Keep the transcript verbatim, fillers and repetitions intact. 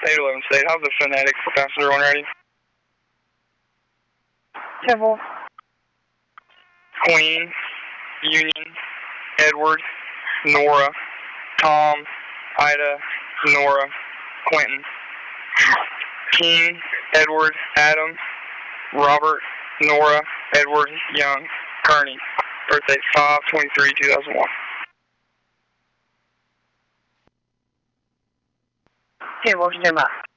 eight eleven State, how's the Fanatic passenger one ready? Temple. Queen, Union, Edward, Nora, Tom, Ida, Nora, Quentin. King, Edward, Adam, Robert, Nora, Edward, Young, Kearney. Birthday five twenty-three two thousand one. Okay, motion stand by.